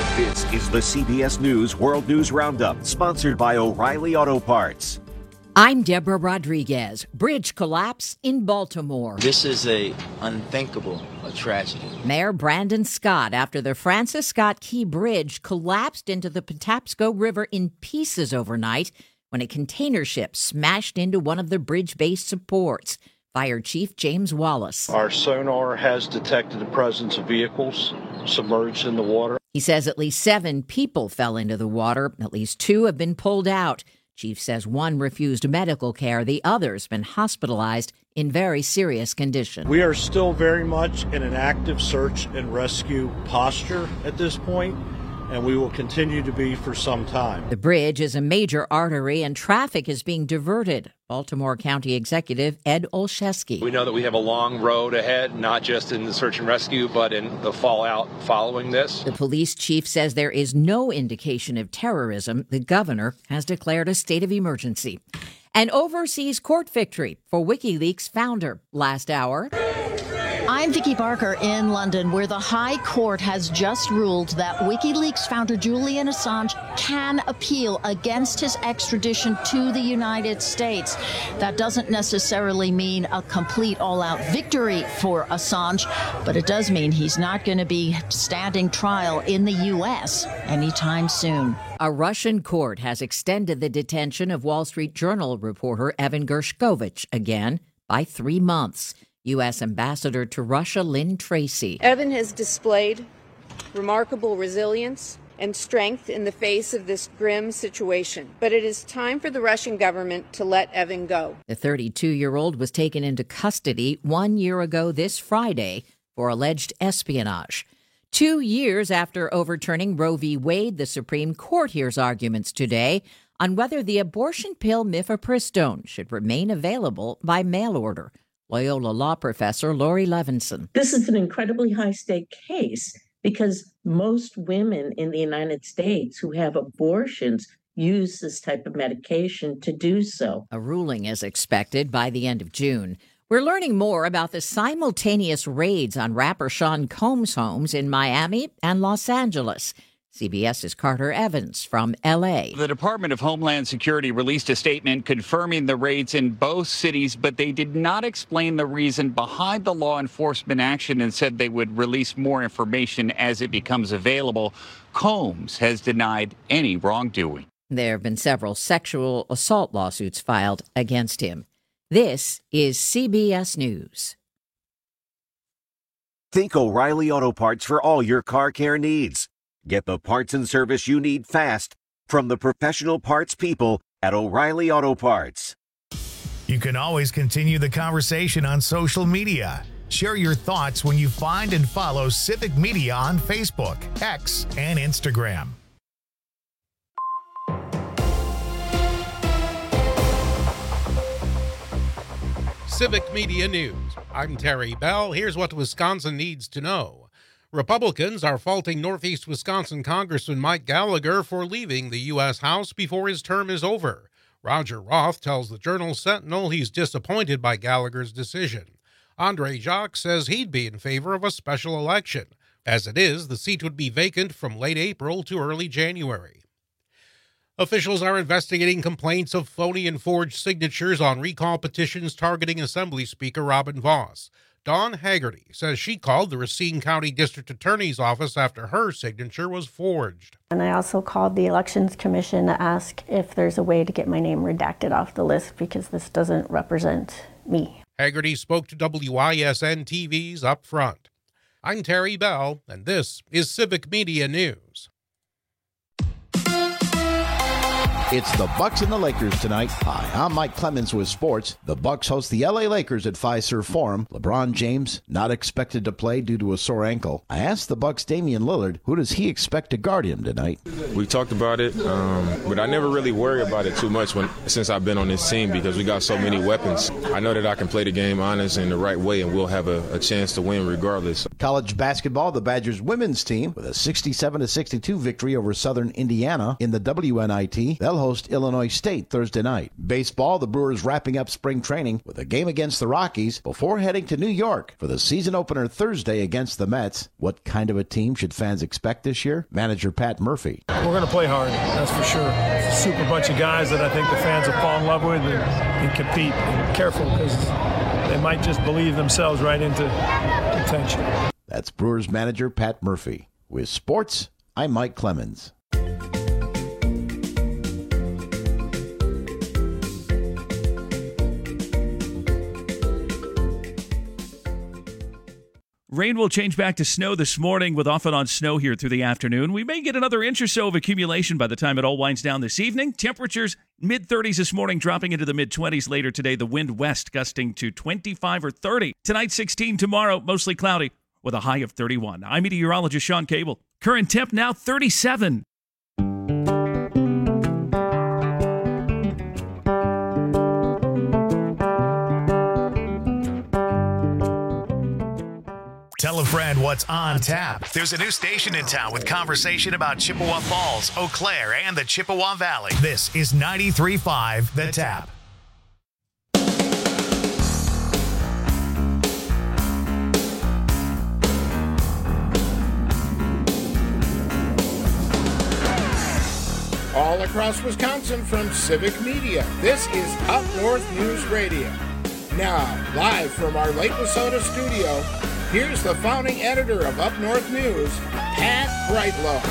This is the CBS News World News Roundup, sponsored by O'Reilly Auto Parts. I'm Deborah Rodriguez. Bridge collapse in Baltimore. This is a unthinkable tragedy. Mayor Brandon Scott, after the Francis Scott Key Bridge collapsed into the Patapsco River in pieces overnight when a container ship smashed into one of the bridge-based supports. Fire Chief James Wallace. Our sonar has detected the presence of vehicles submerged in the water. He says at least 7 people fell into the water. At least 2 have been pulled out. Chief says 1 refused medical care. The other's been hospitalized in very serious condition. We are still very much in an active search and rescue posture at this point, and we will continue to be for some time. The bridge is a major artery and traffic is being diverted. Baltimore County Executive Ed Olszewski. We know that we have a long road ahead, not just in the search and rescue, but in the fallout following this. The police chief says there is no indication of terrorism. The governor has declared a state of emergency. An overseas court victory for WikiLeaks founder. Last hour. I'm Vicki Barker in London, where the High Court has just ruled that WikiLeaks founder Julian Assange can appeal against his extradition to the United States. That doesn't necessarily mean a complete all-out victory for Assange, but it does mean he's not going to be standing trial in the U.S. anytime soon. A Russian court has extended the detention of Wall Street Journal reporter Evan Gershkovich again by 3 months. U.S. Ambassador to Russia Lynn Tracy. Evan has displayed remarkable resilience and strength in the face of this grim situation. But it is time for the Russian government to let Evan go. The 32-year-old was taken into custody 1 year ago this Friday for alleged espionage. 2 years after overturning Roe v. Wade, the Supreme Court hears arguments today on whether the abortion pill mifepristone should remain available by mail order. Loyola Law professor Lori Levinson. This is an incredibly high-stake case because most women in the United States who have abortions use this type of medication to do so. A ruling is expected by the end of June. We're learning more about the simultaneous raids on rapper Sean Combs' homes in Miami and Los Angeles. CBS's Carter Evans from L.A. The Department of Homeland Security released a statement confirming the raids in both cities, but they did not explain the reason behind the law enforcement action and said they would release more information as it becomes available. Combs has denied any wrongdoing. There have been several sexual assault lawsuits filed against him. This is CBS News. Think O'Reilly Auto Parts for all your car care needs. Get the parts and service you need fast from the professional parts people at O'Reilly Auto Parts. You can always continue the conversation on social media. Share your thoughts when you find and follow Civic Media on Facebook, X, and Instagram. Civic Media News. I'm Terry Bell. Here's what Wisconsin needs to know. Republicans are faulting Northeast Wisconsin Congressman Mike Gallagher for leaving the U.S. House before his term is over. Roger Roth tells the Journal-Sentinel he's disappointed by Gallagher's decision. Andre Jacques says he'd be in favor of a special election. As it is, the seat would be vacant from late April to early January. Officials are investigating complaints of phony and forged signatures on recall petitions targeting Assembly Speaker Robin Vos. Dawn Haggerty says she called the Racine County District Attorney's Office after her signature was forged. And I also called the Elections Commission to ask if there's a way to get my name redacted off the list because this doesn't represent me. Haggerty spoke to WISN TV's Up Front. I'm Terry Bell, and this is Civic Media News. It's the Bucks and the Lakers tonight. Hi, I'm Mike Clemens with sports. The Bucks host the LA Lakers at Fiserv Forum. LeBron James not expected to play due to a sore ankle. I asked the Bucks' Damian Lillard, who does he expect to guard him tonight? We talked about it, but I never really worry about it too much since I've been on this team because we got so many weapons. I know that I can play the game honest and the right way, and we'll have a chance to win regardless. College basketball, the Badgers women's team with a 67-62 victory over Southern Indiana in the WNIT. They'll host Illinois State Thursday night. Baseball, the Brewers wrapping up spring training with a game against the Rockies before heading to New York for the season opener Thursday against the Mets. What kind of a team should fans expect this year? Manager Pat Murphy. We're going to play hard, that's for sure. It's a super bunch of guys that I think the fans will fall in love with and compete. And careful, because they might just believe themselves right into contention. That's Brewers manager Pat Murphy. With sports, I'm Mike Clemens. Rain will change back to snow this morning with off and on snow here through the afternoon. We may get another inch or so of accumulation by the time it all winds down this evening. Temperatures mid-30s this morning, dropping into the mid-20s later today. The wind west gusting to 25 or 30. Tonight, 16. Tomorrow, mostly cloudy with a high of 31. I'm meteorologist Sean Cable. Current temp now 37. Tell a friend what's on tap. There's a new station in town with conversation about Chippewa Falls, Eau Claire, and the Chippewa Valley. This is 93.5 The Tap. All across Wisconsin from Civic Media, this is Up North News Radio. Now, live from our Lake Wissota studio, here's the founding editor of Up North News, Pat Brightlow.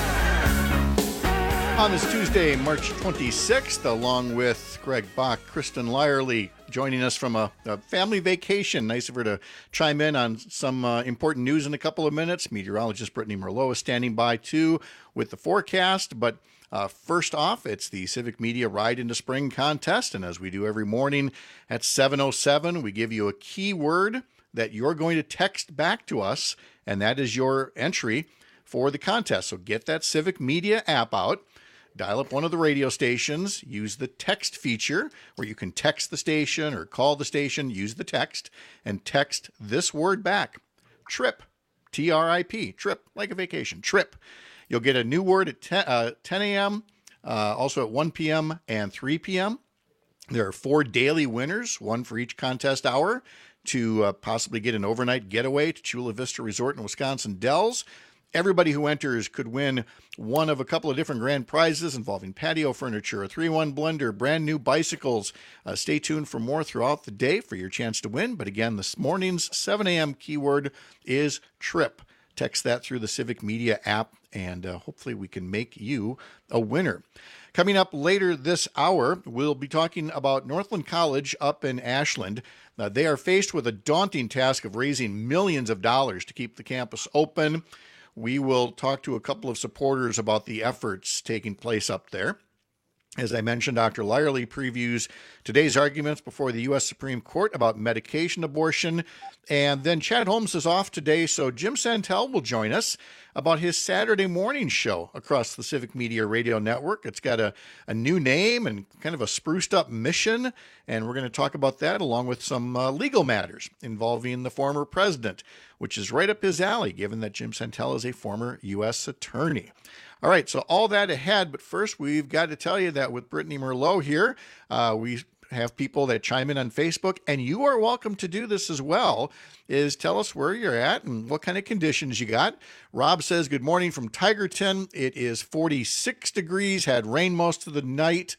On this Tuesday, March 26th, along with Greg Bach, Kristen Lyerly, joining us from a family vacation. Nice of her to chime in on some important news in a couple of minutes. Meteorologist Brittany Merlot is standing by, too, with the forecast. But first off, it's the Civic Media Ride into Spring contest. And as we do every morning at 7:07, we give you a keyword that you're going to text back to us, and that is your entry for the contest. So get that Civic Media app out, dial up one of the radio stations, use the text feature where you can text the station or call the station, use the text, and text this word back, TRIP, T-R-I-P, trip, like a vacation, trip. You'll get a new word at 10 a.m., also at 1 p.m. and 3 p.m. There are 4 daily winners, one for each contest hour, to possibly get an overnight getaway to Chula Vista Resort in Wisconsin Dells. Everybody who enters could win one of a couple of different grand prizes involving patio furniture, a 3-in-1 blender, brand new bicycles. Stay tuned for more throughout the day for your chance to win. But again, this morning's 7 a.m. keyword is TRIP. Text that through the Civic Media app, and hopefully we can make you a winner. Coming up later this hour, we'll be talking about Northland College up in Ashland. They are faced with a daunting task of raising millions of dollars to keep the campus open. We will talk to a couple of supporters about the efforts taking place up there. As I mentioned, Dr. Lyerly previews today's arguments before the U.S. Supreme Court about medication abortion. And then Chad Holmes is off today, so Jim Santel will join us about his Saturday morning show across the Civic Media Radio Network. It's got a new name and kind of a spruced up mission, and we're going to talk about that along with some legal matters involving the former president, which is right up his alley, given that Jim Santel is a former U.S. attorney. All right, so all that ahead, but first we've got to tell you that with Brittany Merlot here, we have people that chime in on Facebook, and you are welcome to do this as well, is tell us where you're at and what kind of conditions you got. Rob says, good morning from Tigerton. It is 46 degrees, had rain most of the night.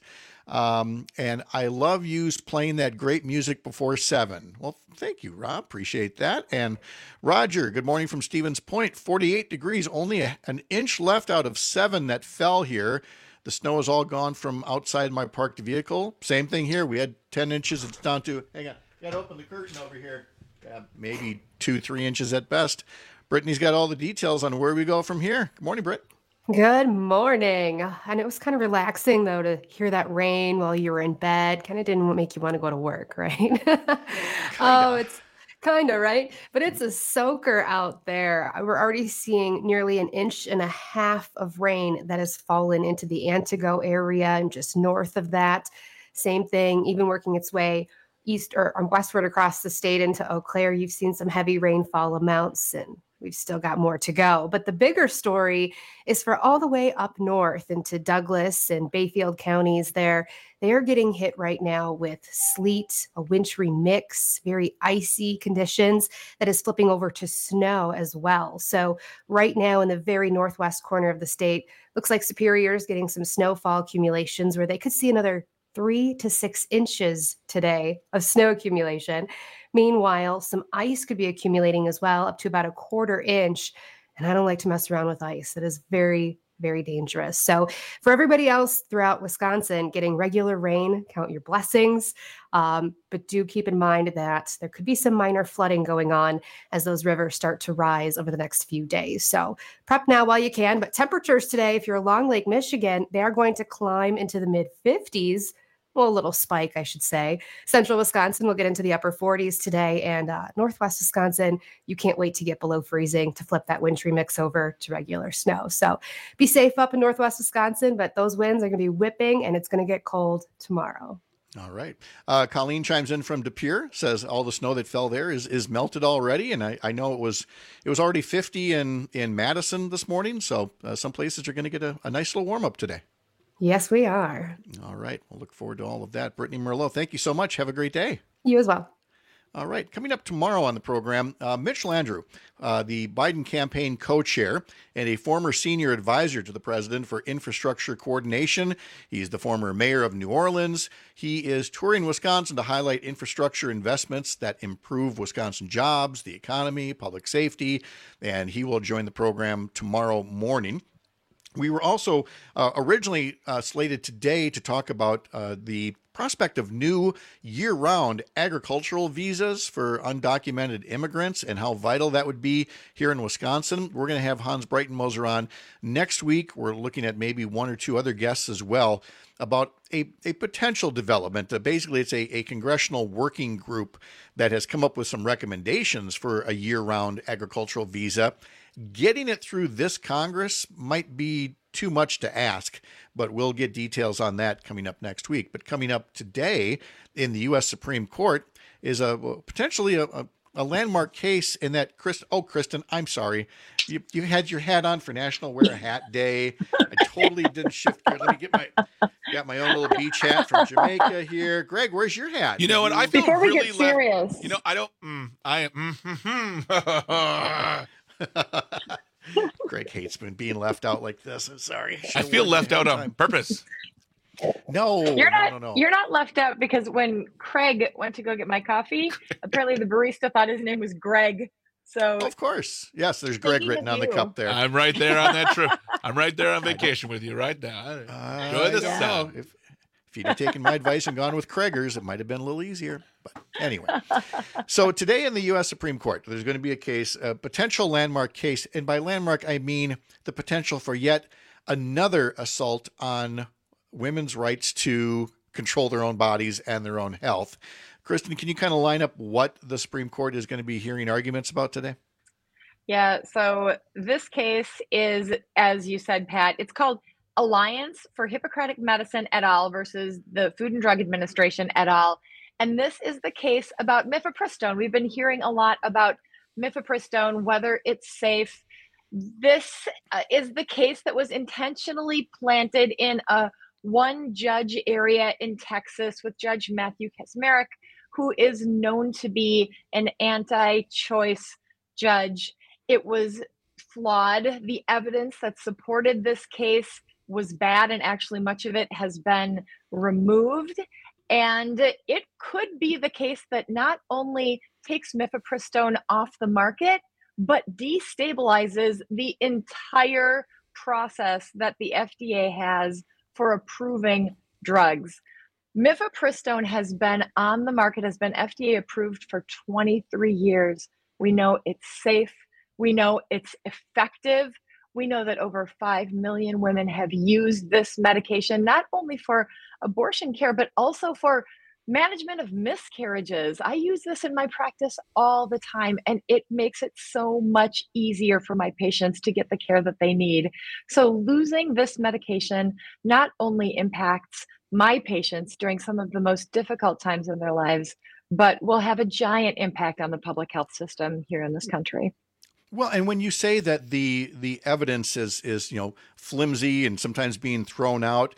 And I love you playing that great music before 7. Well, thank you, Rob. Appreciate that. And Roger, good morning from Stevens Point. 48 degrees, only an inch left out of 7 that fell here. The snow is all gone from outside my parked vehicle. Same thing here. We had 10 inches. It's down to, hang on, got to open the curtain over here. Maybe 2-3 inches at best. Brittany's got all the details on where we go from here. Good morning, Britt. Good morning. And it was kind of relaxing, though, to hear that rain while you were in bed. Kind of didn't make you want to go to work, right? Oh, it's kind of, right? But it's a soaker out there. We're already seeing nearly 1.5 inches of rain that has fallen into the Antigo area and just north of that. Same thing, even working its way east or westward across the state into Eau Claire. You've seen some heavy rainfall amounts, and we've still got more to go. But the bigger story is for all the way up north into Douglas and Bayfield counties there. They are getting hit right now with sleet, a wintry mix, very icy conditions that is flipping over to snow as well. So right now in the very northwest corner of the state, looks like Superior is getting some snowfall accumulations where they could see another 3 to 6 inches today of snow accumulation. Meanwhile, some ice could be accumulating as well, up to about a 1/4 inch. And I don't like to mess around with ice. It is very, very dangerous. So for everybody else throughout Wisconsin, getting regular rain, count your blessings. But do keep in mind that there could be some minor flooding going on as those rivers start to rise over the next few days. So prep now while you can. But temperatures today, if you're along Lake Michigan, they are going to climb into the mid-50s. Well, a little spike, I should say. Central Wisconsin will get into the upper 40s today, and northwest Wisconsin, you can't wait to get below freezing to flip that wintry mix over to regular snow. So be safe up in northwest Wisconsin, but those winds are going to be whipping, and it's going to get cold tomorrow. All right. Colleen chimes in from De Pere, says all the snow that fell there is melted already. And I know it was already 50 in Madison this morning. So some places are going to get a nice little warm up today. Yes, we are. All right. We'll look forward to all of that. Brittany Merlot, thank you so much. Have a great day. You as well. All right. Coming up tomorrow on the program, Mitch Landrieu, the Biden campaign co-chair and a former senior advisor to the president for infrastructure coordination. He's the former mayor of New Orleans. He is touring Wisconsin to highlight infrastructure investments that improve Wisconsin jobs, the economy, public safety, and he will join the program tomorrow morning. We were also originally slated today to talk about the prospect of new year-round agricultural visas for undocumented immigrants and how vital that would be here in Wisconsin. We're going to have Hans Breitenmoser on next week. We're looking at maybe 1 or 2 other guests as well about a potential development. Basically, it's a congressional working group that has come up with some recommendations for a year-round agricultural visa. Getting it through this Congress might be too much to ask, but we'll get details on that coming up next week. But coming up today in the U.S. Supreme Court is potentially a landmark case in that, Kristen, I'm sorry. You had your hat on for National Wear a Hat Day. I totally didn't shift gears. Let me got my own little beach hat from Jamaica here. Greg, where's your hat? You know what? I feel Before we really get serious. You know, I don't. Greg hates being left out like this. I'm sorry. I feel left out on purpose. No, You're not left out because when Craig went to go get my coffee, apparently the barista thought his name was Greg. So of course, yes, there's Greg written on the cup there. I'm right there on that trip. I'm right there on vacation with you right now. Enjoy the sun. If you'd have taken my advice and gone with Craigers, it might have been a little easier. But anyway, so today in the U.S. Supreme Court, there's going to be a case, a potential landmark case. And by landmark, I mean the potential for yet another assault on women's rights to control their own bodies and their own health. Kristen, can you kind of line up what the Supreme Court is going to be hearing arguments about today? Yeah, so this case is, as you said, Pat, it's called Alliance for Hippocratic Medicine et al. Versus the Food and Drug Administration et al. And this is the case about mifepristone. We've been hearing a lot about mifepristone, whether it's safe. This is the case that was intentionally planted in a one-judge area in Texas with Judge Matthew Kacsmaryk, who is known to be an anti-choice judge. It was flawed. The evidence that supported this case was bad, and actually much of it has been removed. And it could be the case that not only takes mifepristone off the market, but destabilizes the entire process that the FDA has for approving drugs. Mifepristone has been on the market, has been FDA approved for 23 years. We know it's safe. We know it's effective. We know that over 5 million women have used this medication, not only for abortion care, but also for management of miscarriages. I use this in my practice all the time, and it makes it so much easier for my patients to get the care that they need. So losing this medication not only impacts my patients during some of the most difficult times in their lives, but will have a giant impact on the public health system here in this country. Well, and when you say that the evidence is flimsy and sometimes being thrown out,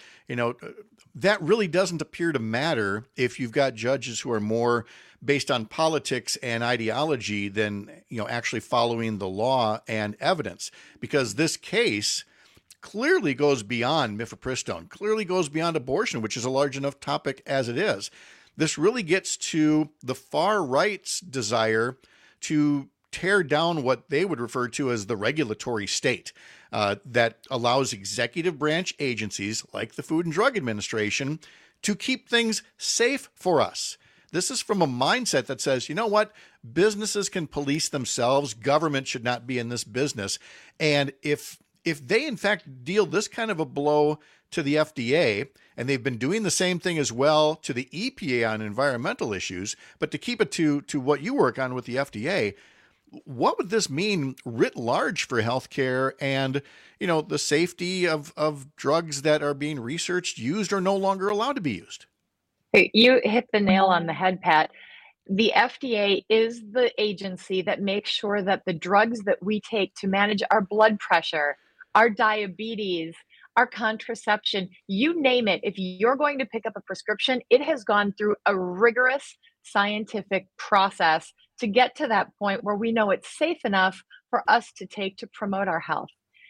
that really doesn't appear to matter if you've got judges who are more based on politics and ideology than actually following the law and evidence, because this case clearly goes beyond mifepristone, clearly goes beyond abortion, which is a large enough topic as it is. This really gets to the far right's desire to tear down what they would refer to as the regulatory state that allows executive branch agencies like the Food and Drug Administration to keep things safe for us. This is from a mindset that says, you know what, businesses can police themselves. Government should not be in this business. And if they, in fact, deal this kind of a blow to the FDA, and they've been doing the same thing as well to the EPA on environmental issues, but to keep it to what you work on with the FDA, what would this mean writ large for healthcare and, the safety of drugs that are being researched, used, or no longer allowed to be used? You hit the nail on the head, Pat. The FDA is the agency that makes sure that the drugs that we take to manage our blood pressure, our diabetes, our contraception, you name it, if you're going to pick up a prescription, it has gone through a rigorous scientific process to get to that point where we know it's safe enough for us to take to promote our health.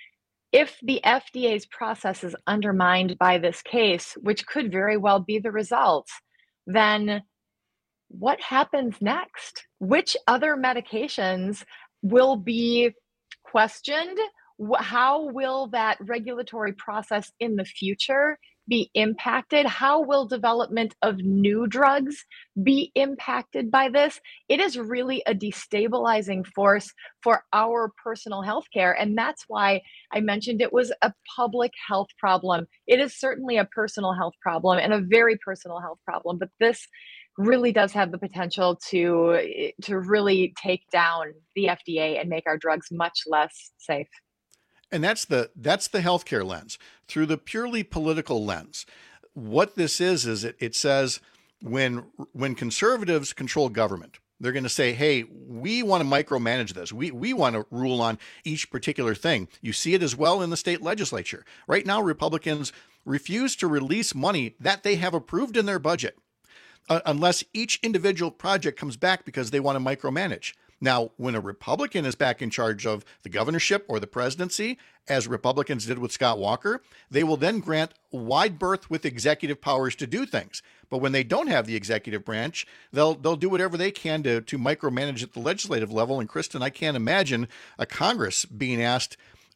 If the FDA's process is undermined by this case, which could very well be the result, then what happens next? Which other medications will be questioned? How will that regulatory process in the future be impacted? How will development of new drugs be impacted by this? It is really a destabilizing force for our personal health care. And that's why I mentioned it was a public health problem. It is certainly a personal health problem and a very personal health problem. But this really does have the potential to really take down the FDA and make our drugs much less safe. And that's the healthcare lens. Through the purely political lens, what this is it says when conservatives control government, they're going to say, hey, we want to micromanage this. We want to rule on each particular thing. You see it as well in the state legislature. Right now, Republicans refuse to release money that they have approved in their budget unless each individual project comes back because they want to micromanage. Now, when a Republican is back in charge of the governorship or the presidency, as Republicans did with Scott Walker, they will then grant wide berth with executive powers to do things. But when they don't have the executive branch, they'll do whatever they can to micromanage at the legislative level. And Kristen, I can't imagine a Congress being asked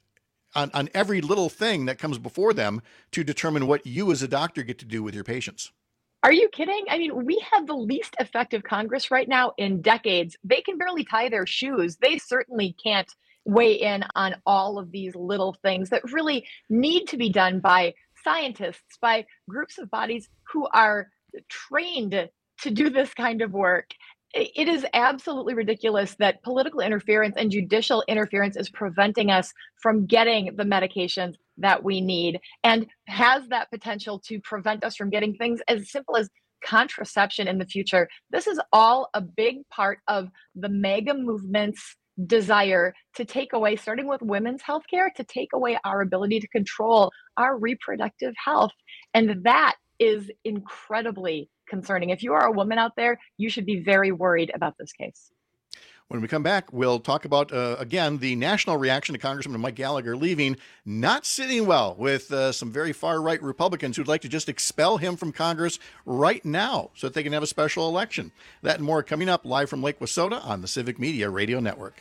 on every little thing that comes before them to determine what you as a doctor get to do with your patients. Are you kidding? I mean, we have the least effective Congress right now in decades. They can barely tie their shoes. They certainly can't weigh in on all of these little things that really need to be done by scientists, by groups of bodies who are trained to do this kind of work. It is absolutely ridiculous that political interference and judicial interference is preventing us from getting the medications that we need and has that potential to prevent us from getting things as simple as contraception in the future. This is all a big part of the MAGA movement's desire to take away, starting with women's healthcare, to take away our ability to control our reproductive health. And that is incredibly concerning. If you are a woman out there, you should be very worried about this case. When we come back, we'll talk about, again, the national reaction to Congressman Mike Gallagher leaving, not sitting well with some very far-right Republicans who'd like to just expel him from Congress right now so that they can have a special election. That and more coming up live from Lake Wissota on the Civic Media Radio Network.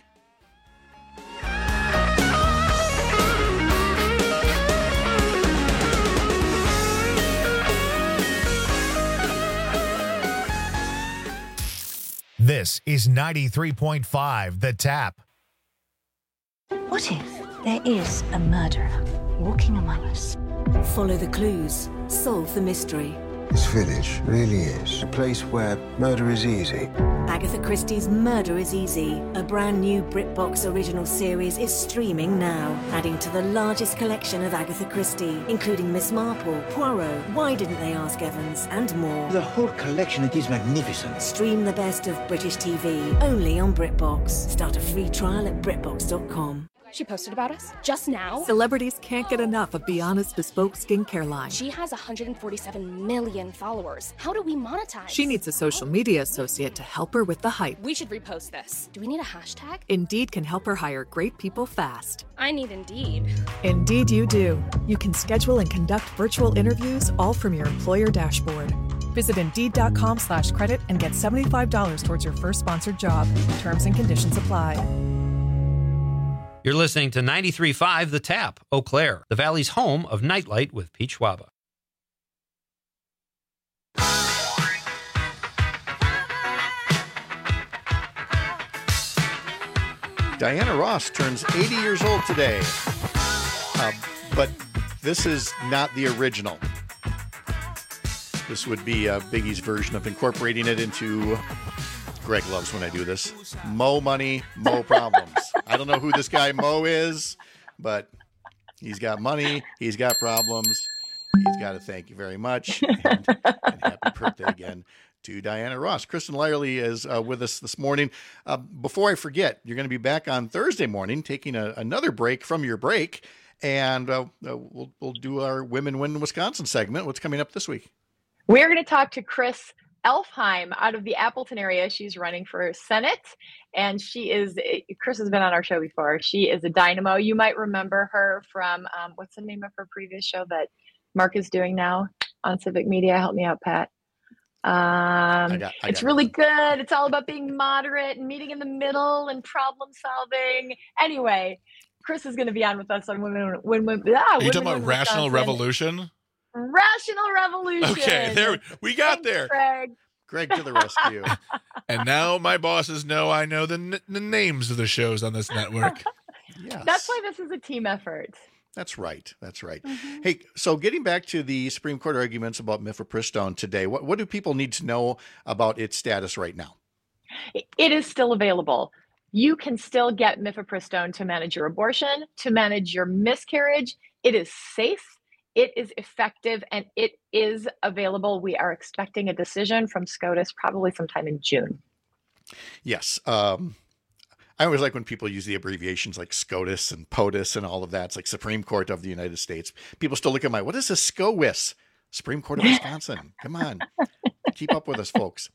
This is 93.5 The Tap. What if there is a murderer walking among us? Follow the clues, solve the mystery. This village really is a place where murder is easy. Agatha Christie's Murder is Easy, a brand new BritBox original series, is streaming now, adding to the largest collection of Agatha Christie, including Miss Marple, Poirot, Why Didn't They Ask Evans, and more. The whole collection, it is magnificent. Stream the best of British TV, only on BritBox. Start a free trial at BritBox.com. She posted about us just now. Celebrities can't get enough of Be Honest Bespoke skincare line. She has 147 million followers. How do we monetize? She needs a social media associate to help her with the hype. We should repost this. Do we need a hashtag? Indeed can help her hire great people fast. I need Indeed. Indeed you do. You can schedule and conduct virtual interviews all from your employer dashboard. Visit Indeed.com/credit and get $75 towards your first sponsored job. Terms and conditions apply. You're listening to 93.5 The Tap, Eau Claire, the Valley's home of Nightlight with Pete Schwaba. Diana Ross turns 80 years old today. But this is not the original. This would be Biggie's version of incorporating it into... Greg loves when I do this. Mo money, mo problems. I don't know who this guy Mo is, but he's got money, he's got problems. He's got to thank you very much. And happy birthday again to Diana Ross. Kristen Lyerly is with us this morning. Before I forget, you're going to be back on Thursday morning, taking another break from your break, and we'll do our Women Win Wisconsin segment. What's coming up this week? We're going to talk to Chris Elfheim out of the Appleton area. She's running for Senate, and Chris has been on our show before. She is a dynamo. You might remember her from, what's the name of her previous show that Mark is doing now on Civic Media? Help me out, Pat. It's really good. It's all about being moderate and meeting in the middle and problem solving. Anyway, Chris is going to be on with us on Women. Are you talking about Rational Revolution? Rational Revolution. Okay, we got there. Greg to the rescue. And now my bosses know I know the names of the shows on this network. Yes. That's why this is a team effort. That's right. That's right. Mm-hmm. Hey, so getting back to the Supreme Court arguments about mifepristone today, what do people need to know about its status right now? It is still available. You can still get mifepristone to manage your abortion, to manage your miscarriage. It is safe. It is effective, and it is available. We are expecting a decision from SCOTUS probably sometime in June. Yes. I always like when people use the abbreviations like SCOTUS and POTUS and all of that. It's like Supreme Court of the United States. People still look at what is a SCOWIS? Supreme Court of Wisconsin. Come on. Keep up with us, folks.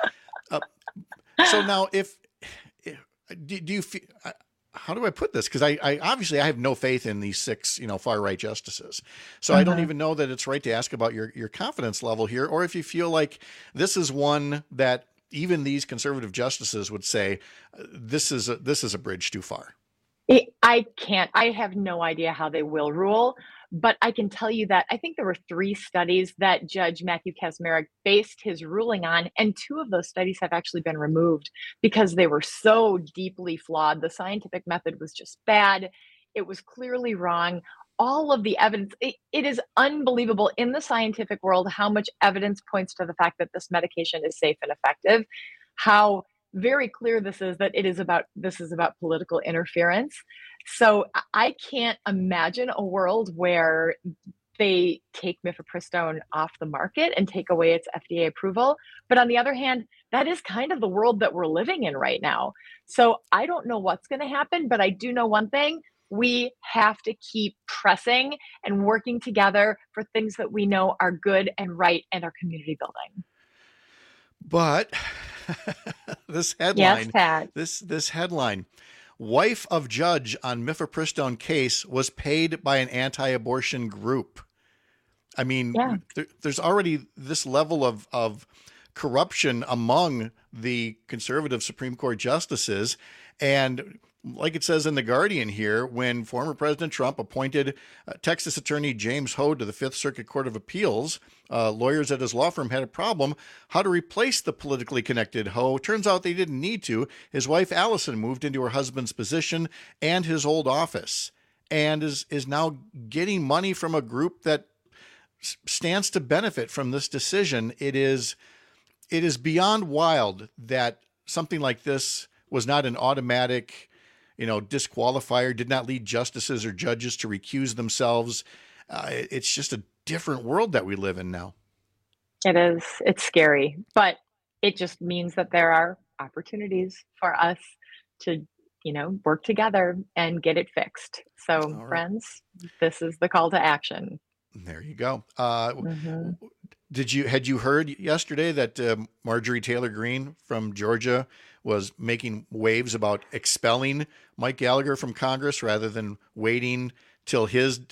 So now do you feel... how do I put this? Because I obviously I have no faith in these 6, far right justices. So I don't even know that it's right to ask about your confidence level here, or if you feel like this is one that even these conservative justices would say this is a bridge too far. I can't. I have no idea how they will rule, but I can tell you that I think there were 3 studies that Judge Matthew Kacsmaryk based his ruling on, and 2 of those studies have actually been removed because they were so deeply flawed. The scientific method was just bad. It was clearly wrong. All of the evidence, it is unbelievable in the scientific world how much evidence points to the fact that this medication is safe and effective, how very clear this is about political interference. So I can't imagine a world where they take mifepristone off the market and take away its FDA approval. But on the other hand, that is kind of the world that we're living in right now. So I don't know what's going to happen, but I do know one thing. We have to keep pressing and working together for things that we know are good and right and are community building. But this headline, yes, Pat. This headline, wife of judge on mifepristone case was paid by an anti-abortion group. I mean, there's already this level of corruption among the conservative Supreme Court justices. And like it says in The Guardian here, when former President Trump appointed Texas attorney James Ho to the Fifth Circuit Court of Appeals, lawyers at his law firm had a problem how to replace the politically connected Ho. Turns out they didn't need to. His wife, Allison, moved into her husband's position and his old office and is now getting money from a group that stands to benefit from this decision. It is beyond wild that something like this was not an automatic, disqualifier, did not lead justices or judges to recuse themselves. It's just a different world that we live in now. It is. It's scary, but it just means that there are opportunities for us to, work together and get it fixed. So, friends, this is the call to action. There you go. Had you heard yesterday that Marjorie Taylor Greene from Georgia was making waves about expelling Mike Gallagher from Congress rather than waiting till his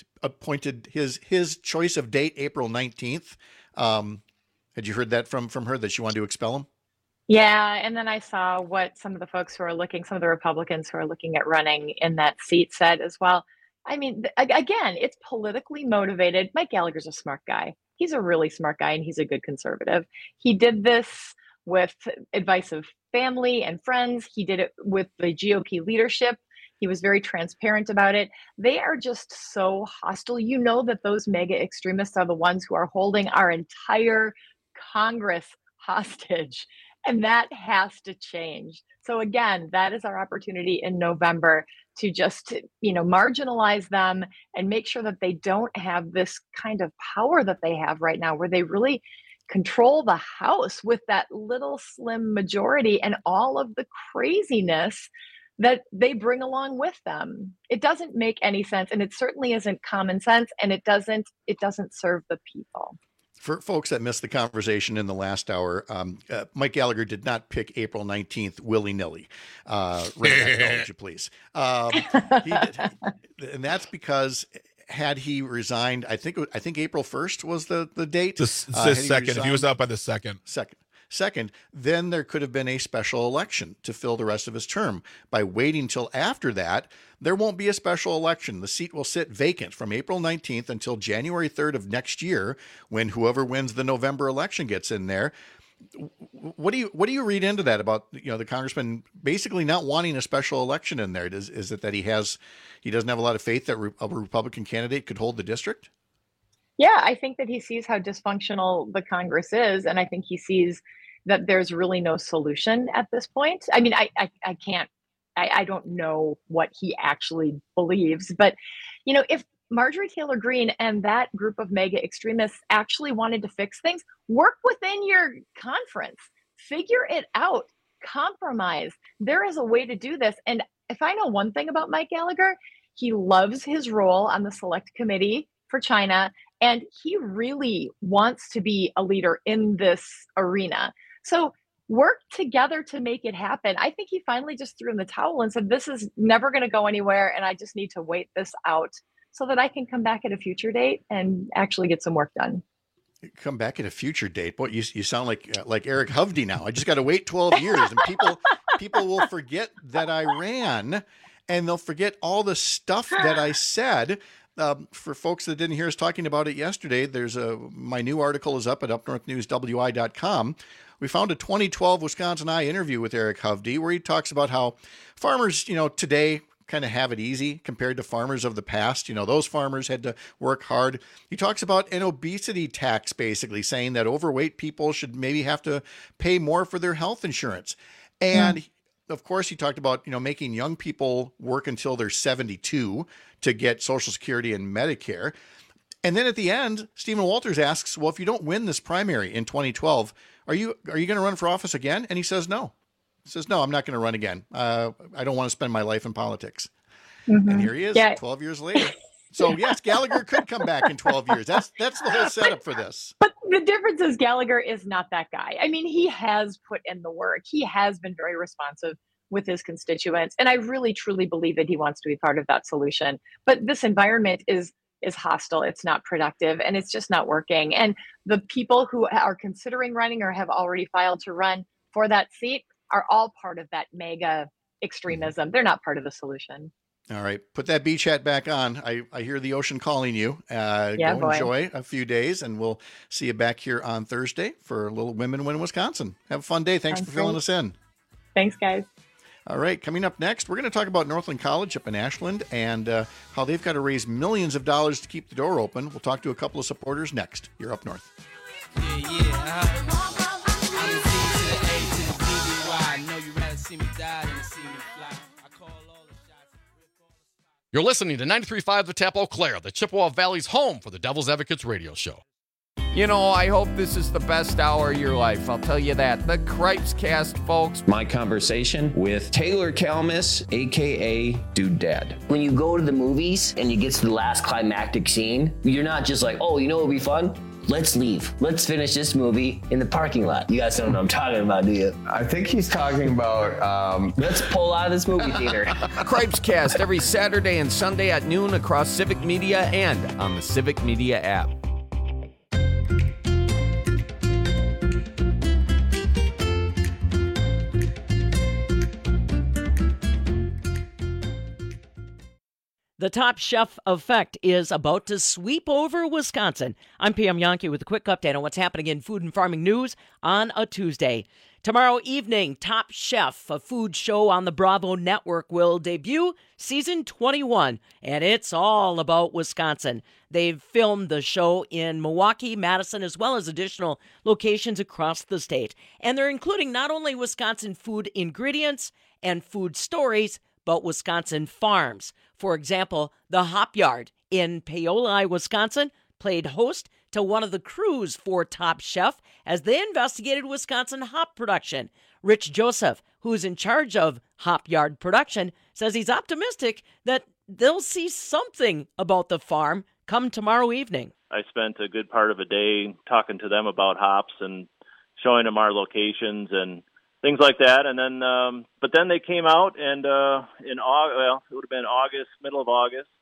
choice of date, April 19th? Had you heard that from her, that she wanted to expel him? Yeah, and then I saw what some of the folks some of the Republicans who are looking at running in that seat said as well. I mean, again, it's politically motivated. Mike Gallagher's a smart guy. He's a really smart guy, and he's a good conservative. He did this with advice of family and friends. He did it with the GOP leadership. He was very transparent about it. They are just so hostile. You know that those mega extremists are the ones who are holding our entire Congress hostage. And that has to change. So again, that is our opportunity in November to just, marginalize them and make sure that they don't have this kind of power that they have right now, where they really control the House with that little slim majority and all of the craziness that they bring along with them. It doesn't make any sense, and it certainly isn't common sense, and it doesn't serve the people. For folks that missed the conversation in the last hour, Mike Gallagher did not pick April 19th willy-nilly. Would you please? He did. And that's because had he resigned, I think April 1st was the date. The second. If he was out by the second. Second, then there could have been a special election to fill the rest of his term. By waiting till after that, there won't be a special election. The seat will sit vacant from April 19th until January 3rd of next year, when whoever wins the November election gets in there. What do you read into that about the congressman basically not wanting a special election in there? Is it that he doesn't have a lot of faith that a Republican candidate could hold the district? Yeah, I think that he sees how dysfunctional the Congress is, and I think he sees that there's really no solution at this point. I mean, I don't know what he actually believes, but if Marjorie Taylor Greene and that group of mega extremists actually wanted to fix things, work within your conference, figure it out, compromise. There is a way to do this. And if I know one thing about Mike Gallagher, he loves his role on the Select Committee for China, and he really wants to be a leader in this arena. So work together to make it happen. I think he finally just threw in the towel and said, this is never going to go anywhere, and I just need to wait this out so that I can come back at a future date and actually get some work done. Come back at a future date. Boy, you sound like Eric Hovde now. I just got to wait 12 years, and people will forget that I ran, and they'll forget all the stuff that I said. For folks that didn't hear us talking about it yesterday, my new article is up at upnorthnewswi.com. We found a 2012 Wisconsin Eye interview with Eric Hovde where he talks about how farmers, today kind of have it easy compared to farmers of the past. Those farmers had to work hard. He talks about an obesity tax, basically saying that overweight people should maybe have to pay more for their health insurance. And of course, he talked about, making young people work until they're 72 to get Social Security and Medicare. And then at the end, Stephen Walters asks, well, if you don't win this primary in 2012, are you going to run for office again? And he says, no. He says, no, I'm not going to run again. I don't want to spend my life in politics. And here he is 12 years later. So yes, Gallagher could come back in 12 years. That's the whole setup for this. But the difference is Gallagher is not that guy. I mean, he has put in the work. He has been very responsive with his constituents. And I really, truly believe that he wants to be part of that solution. But this environment is hostile. It's not productive, and it's just not working. And the people who are considering running or have already filed to run for that seat are all part of that mega extremism. They're not part of the solution. All right. Put that beach hat back on. I hear the ocean calling you. Go enjoy a few days, and we'll see you back here on Thursday for a little Women Win Wisconsin. Have a fun day. Thanks for filling us in. Thanks, guys. All right, coming up next, we're going to talk about Northland College up in Ashland and how they've got to raise millions of dollars to keep the door open. We'll talk to a couple of supporters next. You're Up North. You're listening to 93.5 The Tap Eau Claire, the Chippewa Valley's home for the Devil's Advocates radio show. You know, I hope this is the best hour of your life. I'll tell you that. The Cripes Cast, folks. My conversation with Taylor Kalmus, a.k.a. Dude Dad. When you go to the movies and you get to the last climactic scene, you're not just like, oh, you know what would be fun? Let's leave. Let's finish this movie in the parking lot. You guys don't know what I'm talking about, do you? I think he's talking about... Let's pull out of this movie theater. Cripes Cast every Saturday and Sunday at noon across Civic Media and on the Civic Media app. The Top Chef effect is about to sweep over Wisconsin. I'm PM Yankee with a quick update on what's happening in food and farming news on a Tuesday. Tomorrow evening, Top Chef, a food show on the Bravo Network, will debut season 21, and it's all about Wisconsin. They've filmed the show in Milwaukee, Madison, as well as additional locations across the state. And they're including not only Wisconsin food ingredients and food stories, but Wisconsin farms. For example, the Hop Yard in Paoli, Wisconsin, played host to one of the crews for Top Chef as they investigated Wisconsin hop production. Rich Joseph, who's in charge of Hop Yard production, says he's optimistic that they'll see something about the farm come tomorrow evening. I spent a good part of a day talking to them about hops and showing them our locations and things like that, and then, but then they came out, and in August, well, it would have been August, middle of August,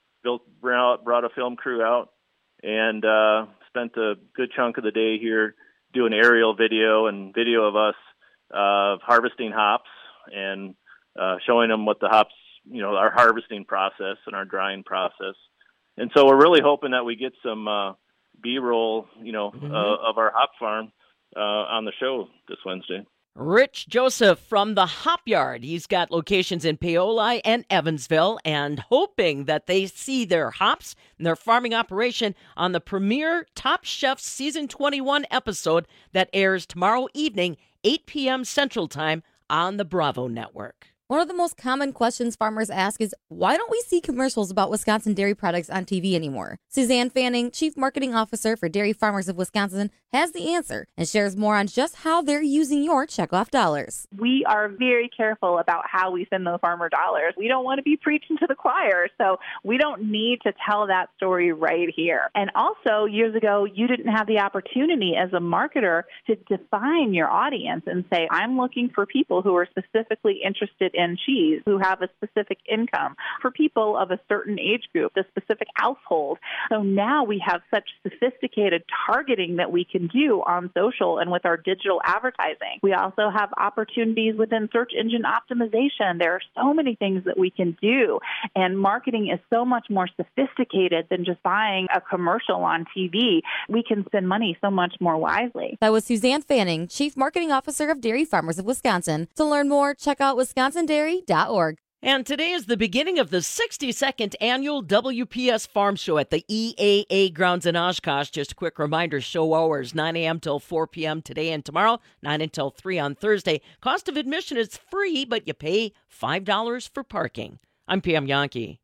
brought a film crew out, and spent a good chunk of the day here doing aerial video and video of us harvesting hops and showing them what the hops, you know, our harvesting process and our drying process, and so we're really hoping that we get some B-roll, you know, of our hop farm on the show this Wednesday. Rich Joseph from the Hop Yard. He's got locations in Paoli and Evansville and hoping that they see their hops and their farming operation on the premiere Top Chef Season 21 episode that airs tomorrow evening, 8 p.m. Central Time on the Bravo Network. One of the most common questions farmers ask is, why don't we see commercials about Wisconsin dairy products on TV anymore? Suzanne Fanning, Chief Marketing Officer for Dairy Farmers of Wisconsin, has the answer and shares more on just how they're using your checkoff dollars. We are very careful about how we spend those farmer dollars. We don't want to be preaching to the choir, so we don't need to tell that story right here. And also, years ago, you didn't have the opportunity as a marketer to define your audience and say, I'm looking for people who are specifically interested in cheese, who have a specific income, for people of a certain age group, a specific household. So now we have such sophisticated targeting that we can do on social and with our digital advertising. We also have opportunities within search engine optimization. There are so many things that we can do, and marketing is so much more sophisticated than just buying a commercial on TV. We can spend money so much more wisely. That was Suzanne Fanning, Chief Marketing Officer of Dairy Farmers of Wisconsin. To learn more, check out wisconsindairy.org. And today is the beginning of the 62nd annual WPS Farm Show at the EAA grounds in Oshkosh. Just a quick reminder, show hours 9 a.m. till 4 p.m. today and tomorrow, 9 until 3 on Thursday. Cost of admission is free, but you pay $5 for parking. I'm PM Yankee.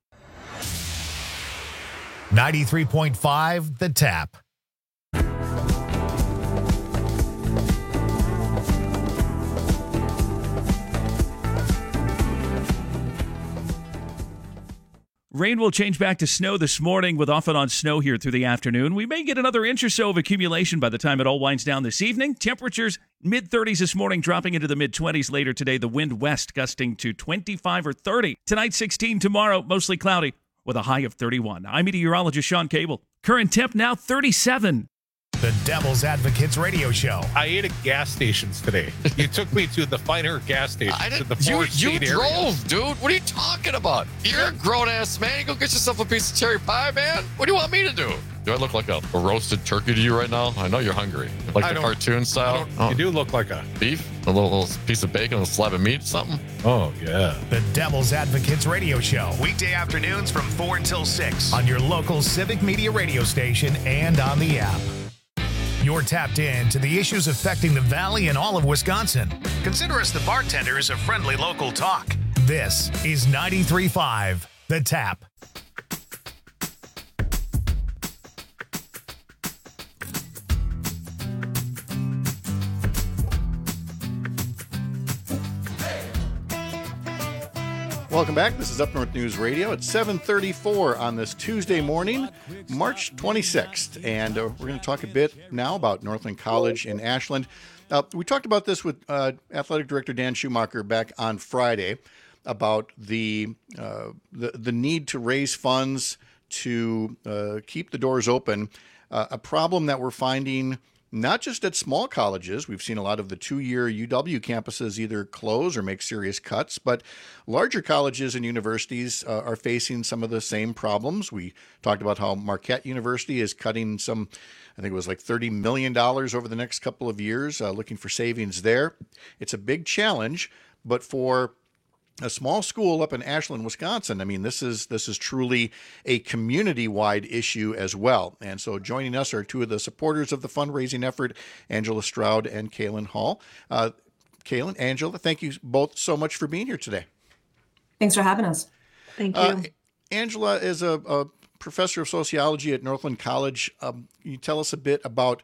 93.5 The Tap. Rain will change back to snow this morning with off and on snow here through the afternoon. We may get another inch or so of accumulation by the time it all winds down this evening. Temperatures mid-30s this morning, dropping into the mid-20s later today. The wind west gusting to 25 or 30. Tonight, 16. Tomorrow, mostly cloudy with a high of 31. I'm meteorologist Sean Cable. Current temp now 37. The Devil's Advocates Radio Show. I ate at gas stations today. You took me to the finer gas stations in the Forest You State drove, area. dude. What are you talking about? You're a grown-ass man. You go get yourself a piece of cherry pie, man. What do you want me to do? Do I look like a roasted turkey to you right now? I know you're hungry. Like the cartoon style? You do look like a beef? A little piece of bacon, a slab of meat, something? Oh, yeah. The Devil's Advocates Radio Show. Weekday afternoons from 4 until 6 on your local Civic Media radio station and on the app. You're tapped in to the issues affecting the Valley and all of Wisconsin. Consider us the bartenders of friendly local talk. This is 93.5 The Tap. Welcome back. This is Up North News Radio at 7:34 on this Tuesday morning, March 26th. And we're going to talk a bit now about Northland College in Ashland. We talked about this with Athletic Director Dan Schumacher back on Friday about the need to raise funds to keep the doors open, a problem that we're finding not just at small colleges. We've seen a lot of the 2-year UW campuses either close or make serious cuts, but larger colleges and universities are facing some of the same problems. We talked about how Marquette University is cutting some, I think it was like $30 million over the next couple of years, looking for savings there. It's a big challenge, but for a small school up in Ashland, Wisconsin, I mean, this is truly a community-wide issue as well. And so joining us are two of the supporters of the fundraising effort, Angela Stroud and Kaylin Hall. Kaylin, Angela, thank you both so much for being here today. Thanks for having us. Thank you. Angela is a professor of sociology at Northland College. Can you tell us a bit about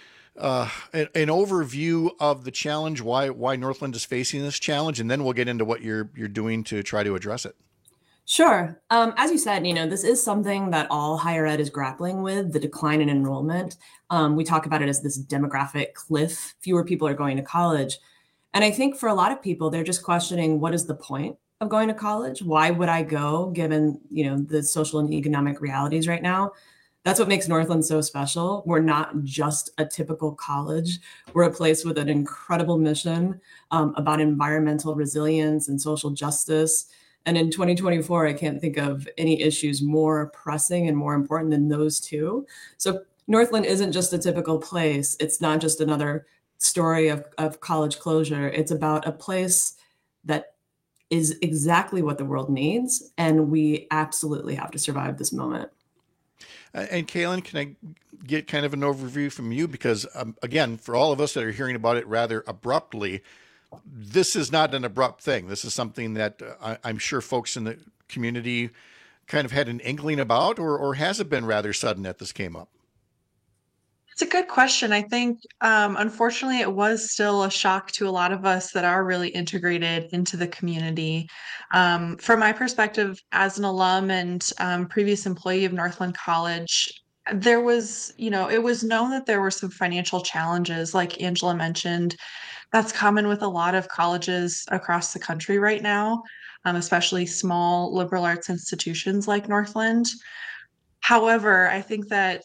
an overview of the challenge, why Northland is facing this challenge, and then we'll get into what you're doing to try to address it. Sure. As you said, this is something that all higher ed is grappling with, the decline in enrollment. We talk about it as this demographic cliff. Fewer people are going to college. And I think for a lot of people, they're just questioning, what is the point of going to college? Why would I go given, the social and economic realities right now? That's what makes Northland so special. We're not just a typical college. We're a place with an incredible mission about environmental resilience and social justice. And in 2024, I can't think of any issues more pressing and more important than those two. So Northland isn't just a typical place. It's not just another story of college closure. It's about a place that is exactly what the world needs. And we absolutely have to survive this moment. And Kaylin, can I get kind of an overview from you? Because again, for all of us that are hearing about it rather abruptly, this is not an abrupt thing. This is something that I'm sure folks in the community kind of had an inkling about, or has it been rather sudden that this came up? It's a good question. I think, unfortunately, it was still a shock to a lot of us that are really integrated into the community. From my perspective, as an alum and previous employee of Northland College, there was, it was known that there were some financial challenges, like Angela mentioned. That's common with a lot of colleges across the country right now, especially small liberal arts institutions like Northland. However, I think that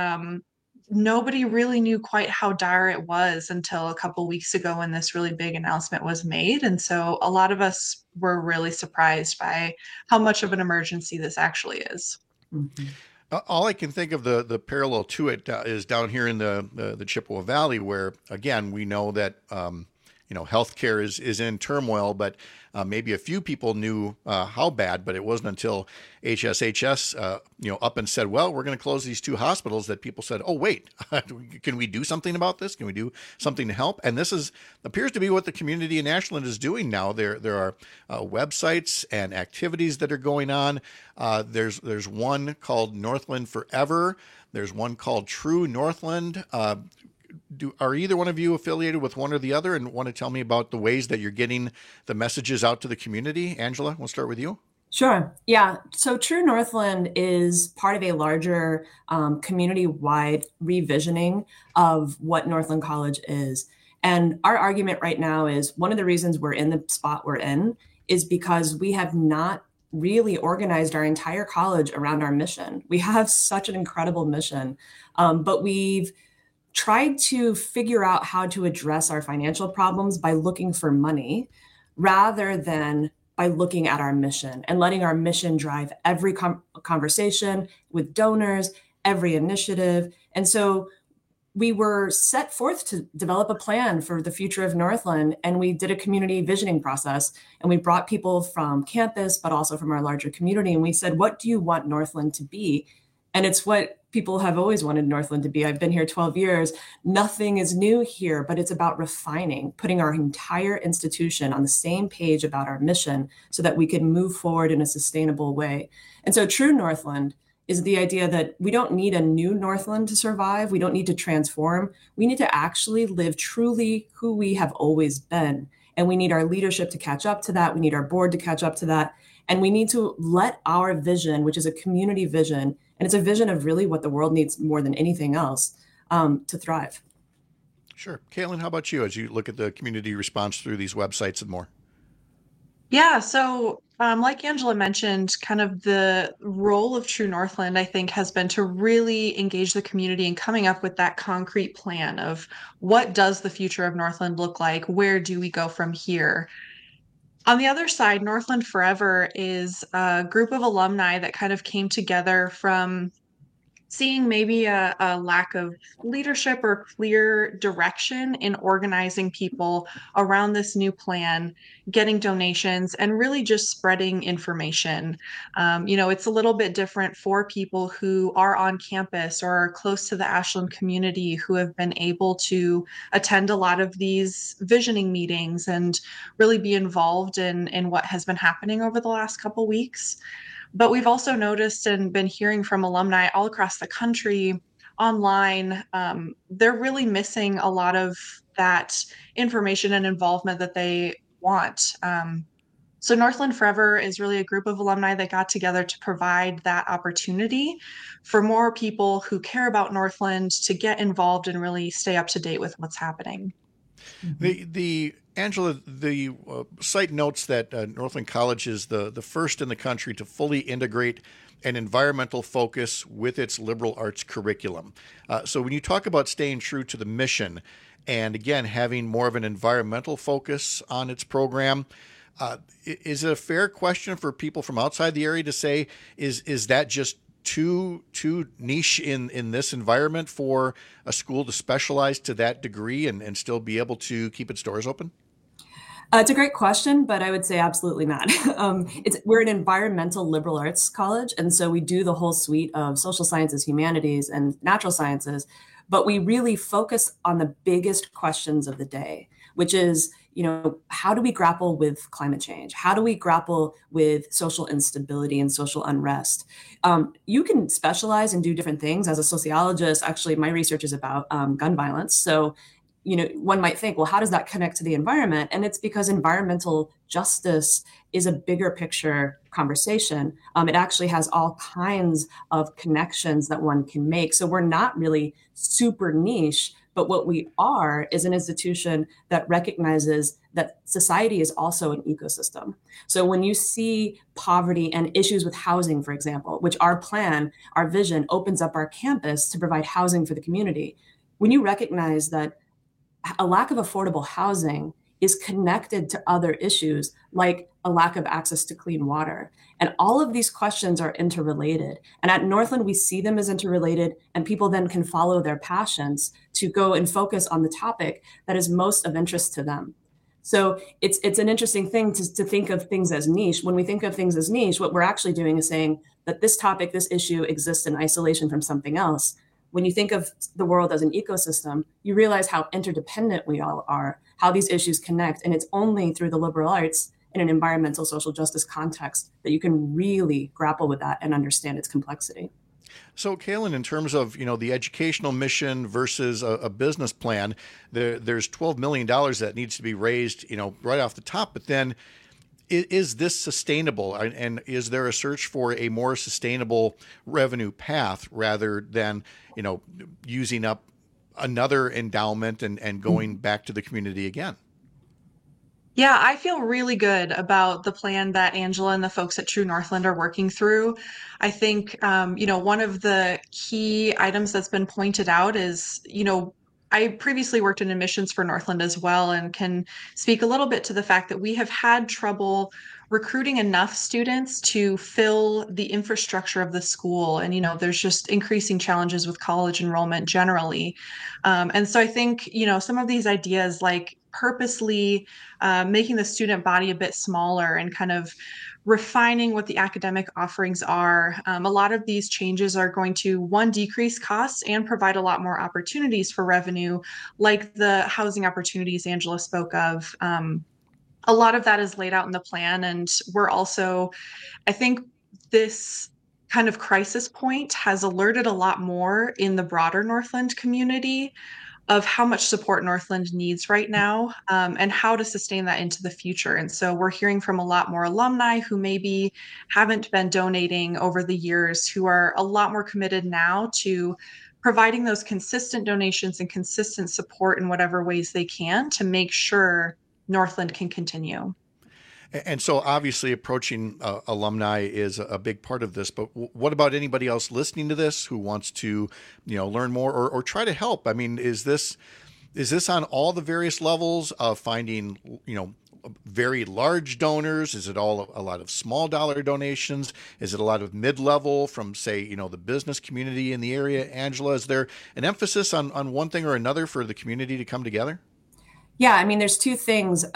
nobody really knew quite how dire it was until a couple weeks ago when this really big announcement was made. And so a lot of us were really surprised by how much of an emergency this actually is. Mm-hmm. All I can think of the parallel to it is down here in the Chippewa Valley, where, again, we know that, healthcare is in turmoil, but maybe a few people knew how bad, but it wasn't until HSHS, up and said, well, we're going to close these 2 hospitals, that people said, oh, wait, can we do something about this? Can we do something to help? And this appears to be what the community in Ashland is doing now. There are websites and activities that are going on. There's one called Northland Forever. There's one called True Northland. Are either one of you affiliated with one or the other, and want to tell me about the ways that you're getting the messages out to the community? Angela, we'll start with you. Sure. Yeah. So True Northland is part of a larger community-wide revisioning of what Northland College is. And our argument right now is one of the reasons we're in the spot we're in is because we have not really organized our entire college around our mission. We have such an incredible mission, but we've tried to figure out how to address our financial problems by looking for money rather than by looking at our mission and letting our mission drive every conversation with donors, every initiative. And so we were set forth to develop a plan for the future of Northland, and we did a community visioning process, and we brought people from campus, but also from our larger community. And we said, what do you want Northland to be? And it's what people have always wanted Northland to be. I've been here 12 years. Nothing is new here, but it's about refining, putting our entire institution on the same page about our mission so that we can move forward in a sustainable way. And so True Northland is the idea that we don't need a new Northland to survive. We don't need to transform. We need to actually live truly who we have always been. And we need our leadership to catch up to that. We need our board to catch up to that. And we need to let our vision, which is a community vision, and it's a vision of really what the world needs more than anything else, to thrive. Sure. Caitlin, how about you as you look at the community response through these websites and more? Yeah, so like Angela mentioned, kind of the role of True Northland, I think, has been to really engage the community in coming up with that concrete plan of what does the future of Northland look like? Where do we go from here? On the other side, Northland Forever is a group of alumni that kind of came together from seeing maybe a lack of leadership or clear direction in organizing people around this new plan, getting donations, and really just spreading information. It's a little bit different for people who are on campus or are close to the Ashland community who have been able to attend a lot of these visioning meetings and really be involved in what has been happening over the last couple weeks. But we've also noticed and been hearing from alumni all across the country online, they're really missing a lot of that information and involvement that they want. So Northland Forever is really a group of alumni that got together to provide that opportunity for more people who care about Northland to get involved and really stay up to date with what's happening. Angela, the site notes that Northland College is the first in the country to fully integrate an environmental focus with its liberal arts curriculum. So when you talk about staying true to the mission and, again, having more of an environmental focus on its program, is it a fair question for people from outside the area to say, is that just too niche in this environment for a school to specialize to that degree and still be able to keep its doors open? It's a great question, but I would say absolutely not. We're an environmental liberal arts college, and so we do the whole suite of social sciences, humanities, and natural sciences, but we really focus on the biggest questions of the day, which is, how do we grapple with climate change? How do we grapple with social instability and social unrest? You can specialize and do different things. As a sociologist, actually, my research is about gun violence. So one might think, well, how does that connect to the environment? And it's because environmental justice is a bigger picture conversation. It actually has all kinds of connections that one can make. So we're not really super niche, but what we are is an institution that recognizes that society is also an ecosystem. So when you see poverty and issues with housing, for example, which our plan, our vision opens up our campus to provide housing for the community, when you recognize that a lack of affordable housing is connected to other issues like a lack of access to clean water. And all of these questions are interrelated. And at Northland, we see them as interrelated, and people then can follow their passions to go and focus on the topic that is most of interest to them. So it's an interesting thing to think of things as niche. When we think of things as niche, what we're actually doing is saying that this topic, this issue exists in isolation from something else. When you think of the world as an ecosystem, you realize how interdependent we all are, how these issues connect. And it's only through the liberal arts in an environmental social justice context that you can really grapple with that and understand its complexity. So, Caitlin, in terms of the educational mission versus a business plan, there's $12 million that needs to be raised right off the top. But then, is this sustainable? And is there a search for a more sustainable revenue path rather than using up another endowment and going back to the community again? Yeah, I feel really good about the plan that Angela and the folks at True Northland are working through. I think, one of the key items that's been pointed out is, I previously worked in admissions for Northland as well, and can speak a little bit to the fact that we have had trouble recruiting enough students to fill the infrastructure of the school. And, there's just increasing challenges with college enrollment generally. And so I think, some of these ideas like purposely making the student body a bit smaller and kind of refining what the academic offerings are. A lot of these changes are going to, one, decrease costs and provide a lot more opportunities for revenue, like the housing opportunities Angela spoke of. A lot of that is laid out in the plan. And we're also, I think this kind of crisis point has alerted a lot more in the broader Northland community of how much support Northland needs right now, and how to sustain that into the future. And so we're hearing from a lot more alumni who maybe haven't been donating over the years, who are a lot more committed now to providing those consistent donations and consistent support in whatever ways they can to make sure Northland can continue. And so obviously approaching alumni is a big part of this, but what about anybody else listening to this who wants to, learn more or try to help? I mean, is this on all the various levels of finding, very large donors? Is it all a lot of small dollar donations? Is it a lot of mid-level from, say, the business community in the area? Angela, is there an emphasis on one thing or another for the community to come together? Yeah, I mean, there's two things.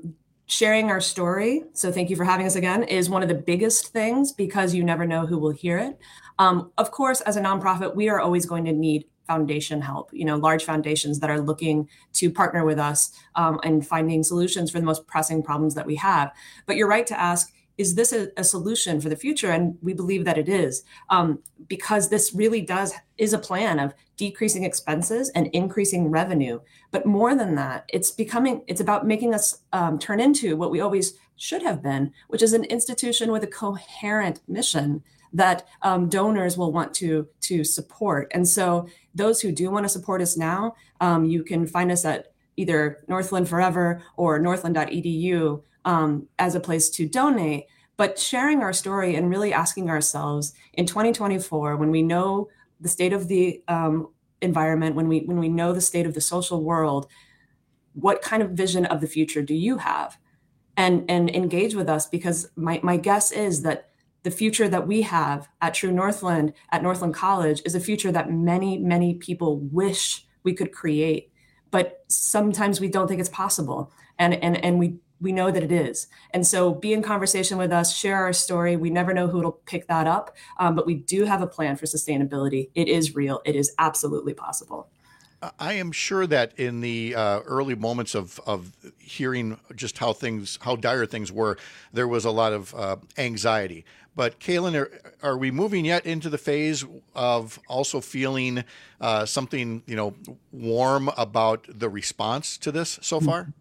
Sharing our story, so thank you for having us again, is one of the biggest things because you never know who will hear it. Of course, as a nonprofit, we are always going to need foundation help, large foundations that are looking to partner with us and finding solutions for the most pressing problems that we have. But you're right to ask, is this a solution for the future? And we believe that it is, because this really is a plan of decreasing expenses and increasing revenue. But more than that, it's about making us turn into what we always should have been, which is an institution with a coherent mission that donors will want to support. And so those who do want to support us now, you can find us at either Northland Forever or northland.edu as a place to donate. But sharing our story and really asking ourselves in 2024, when we know the state of the environment, when we know the state of the social world, what kind of vision of the future do you have? And engage with us, because my guess is that the future that we have at True Northland, at Northland College, is a future that many, many people wish we could create, but sometimes we don't think it's possible. And we know that it is. And so be in conversation with us, share our story. We never know who will pick that up, but we do have a plan for sustainability. It is real. It is absolutely possible. I am sure that in the early moments of hearing just how dire things were, there was a lot of anxiety. But Kaylin, are we moving yet into the phase of also feeling something, warm about the response to this so far?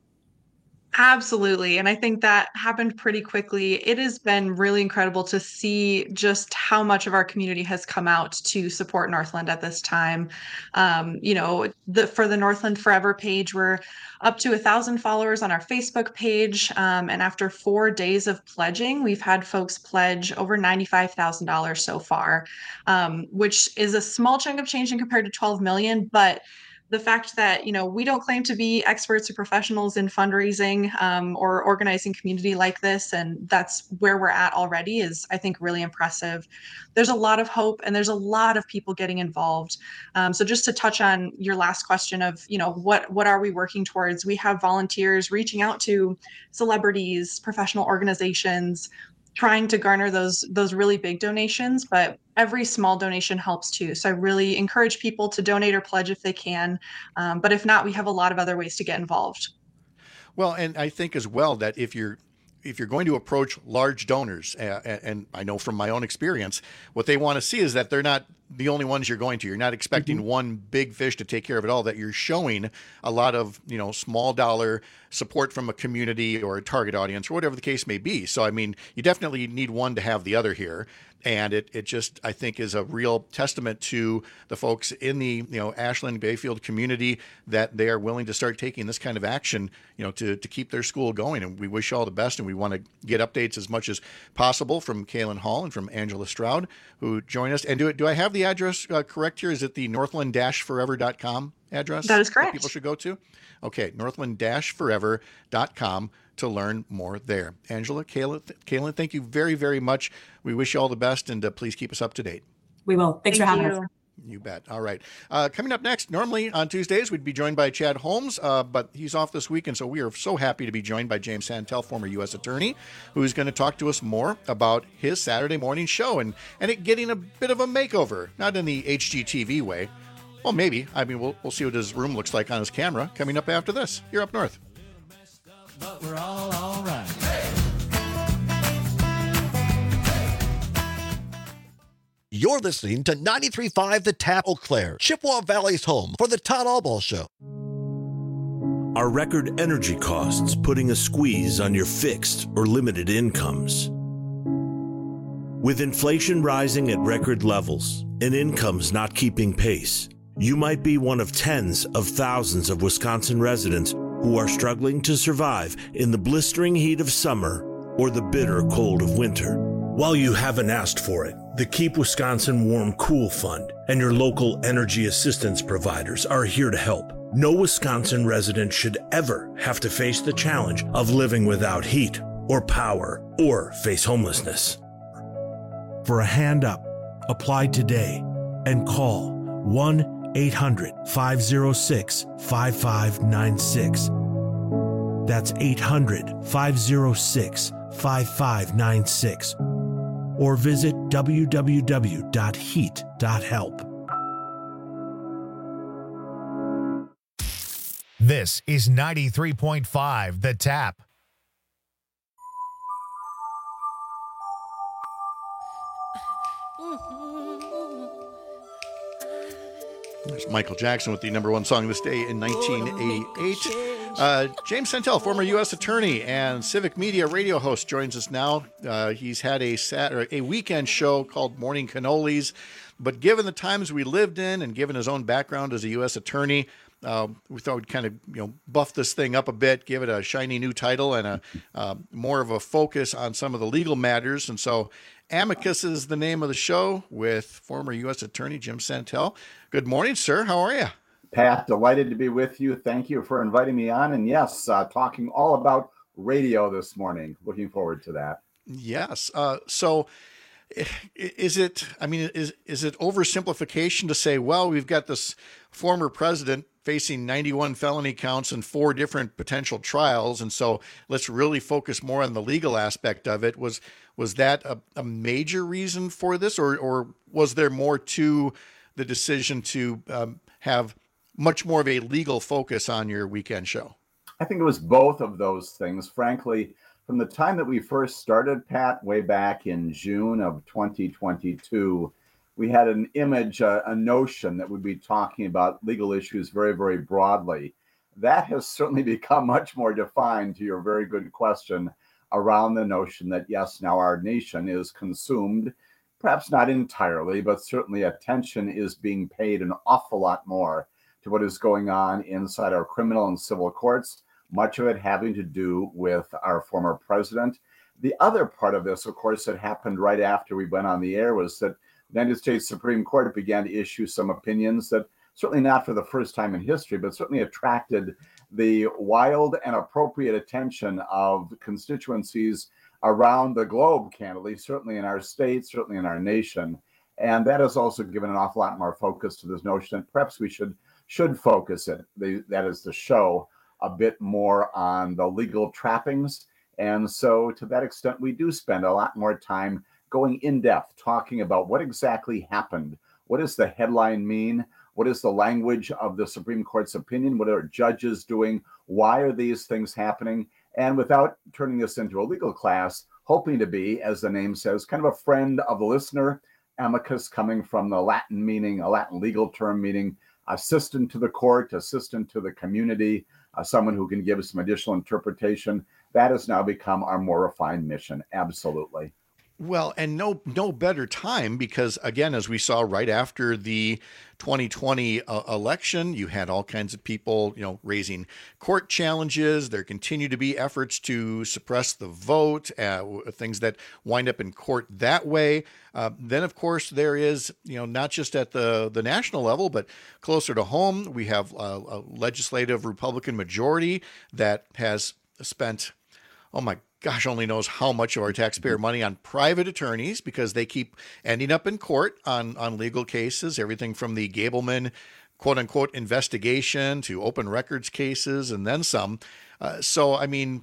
Absolutely. And I think that happened pretty quickly. It has been really incredible to see just how much of our community has come out to support Northland at this time. For the Northland Forever page, we're up to 1,000 followers on our Facebook page. And after 4 days of pledging, we've had folks pledge over $95,000 so far, which is a small chunk of change compared to 12 million, but the fact that, we don't claim to be experts or professionals in fundraising or organizing community like this, and that's where we're at already, is, I think, really impressive. There's a lot of hope and there's a lot of people getting involved. So just to touch on your last question of, what are we working towards? We have volunteers reaching out to celebrities, professional organizations, trying to garner those really big donations, but every small donation helps too. So I really encourage people to donate or pledge if they can. But if not, we have a lot of other ways to get involved. Well, and I think as well that if you're going to approach large donors, and I know from my own experience, what they want to see is that they're not the only ones you're going to. You're not expecting one big fish to take care of it all, that you're showing a lot of, small dollar support from a community or a target audience or whatever the case may be. So, I mean, you definitely need one to have the other here. And it just, I think, is a real testament to the folks in the, Ashland Bayfield community that they are willing to start taking this kind of action, to keep their school going. And we wish you all the best. And we want to get updates as much as possible from Kaylin Hall and from Angela Stroud, who join us. And do I have the address correct here? Is it the northland-forever.com? address? That is correct. That people should go to? Okay, northland-forever.com to learn more there. Angela, Kaylin, thank you very, very much. We wish you all the best, and please keep us up to date. We will. Thanks for having us. You bet. All right. Coming up next, normally on Tuesdays, we'd be joined by Chad Holmes, but he's off this week, and so we are so happy to be joined by James Santel, former U.S. Attorney, who's going to talk to us more about his Saturday morning show and it getting a bit of a makeover, not in the HGTV way. Well, maybe. I mean, we'll see what his room looks like on his camera coming up after this. You're Up North. But we're all right. You're listening to 93.5 The Tap, Eau Claire, Chippewa Valley's home for the Todd Albaugh Show. Are record energy costs putting a squeeze on your fixed or limited incomes? With inflation rising at record levels and incomes not keeping pace, you might be one of tens of thousands of Wisconsin residents who are struggling to survive in the blistering heat of summer or the bitter cold of winter. While you haven't asked for it, the Keep Wisconsin Warm Cool Fund and your local energy assistance providers are here to help. No Wisconsin resident should ever have to face the challenge of living without heat or power or face homelessness. For a hand up, apply today and call 1-800-506-5596. That's 800-506-5596. Or visit www.heat.help. This is 93.5 The Tap. There's Michael Jackson with the number one song this day in 1988. James Santel, former U.S. Attorney and Civic Media radio host, joins us now. He's had a weekend show called Morning Cannolis, but given the times we lived in and given his own background as a U.S. Attorney, we thought we'd kind of buff this thing up a bit, give it a shiny new title and a more of a focus on some of the legal matters. And so Amicus is the name of the show with former U.S. Attorney Jim Santel. Good morning, sir. How are you? Pat, delighted to be with you. Thank you for inviting me on. And yes, talking all about radio this morning. Looking forward to that. Yes. So is it oversimplification to say, well, we've got this former president facing 91 felony counts and 4 different potential trials, and so let's really focus more on the legal aspect of it? Was that a major reason for this, or was there more to the decision to have much more of a legal focus on your weekend show? I think it was both of those things. Frankly, from the time that we first started, Pat, way back in June of 2022, we had an image, a notion that we'd be talking about legal issues very, very broadly. That has certainly become much more defined, to your very good question, around the notion that, yes, now our nation is consumed, perhaps not entirely, but certainly attention is being paid an awful lot more to what is going on inside our criminal and civil courts, much of it having to do with our former president. The other part of this, of course, that happened right after we went on the air was that the United States Supreme Court began to issue some opinions that, certainly not for the first time in history, but certainly attracted the wild and appropriate attention of constituencies around the globe, candidly, certainly in our state, certainly in our nation. And that has also given an awful lot more focus to this notion that perhaps we should focus it, that is the show, a bit more on the legal trappings. And so to that extent, we do spend a lot more time going in depth, talking about what exactly happened. What does the headline mean? What is the language of the Supreme Court's opinion? What are judges doing? Why are these things happening? And without turning this into a legal class, hoping to be, as the name says, kind of a friend of the listener. Amicus coming from the Latin meaning, a Latin legal term meaning assistant to the court, assistant to the community, someone who can give us some additional interpretation. That has now become our more refined mission. Absolutely. Well, and no better time because, again, as we saw right after the 2020 election, you had all kinds of people, raising court challenges. There continue to be efforts to suppress the vote, things that wind up in court that way. Then, of course, there is, not just at the national level, but closer to home, we have a legislative Republican majority that has spent, oh my gosh, only knows how much of our taxpayer money on private attorneys because they keep ending up in court on legal cases, everything from the Gableman quote unquote investigation to open records cases and then some. So, I mean,